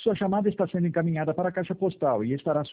Sua chamada está sendo encaminhada para a caixa postal e estará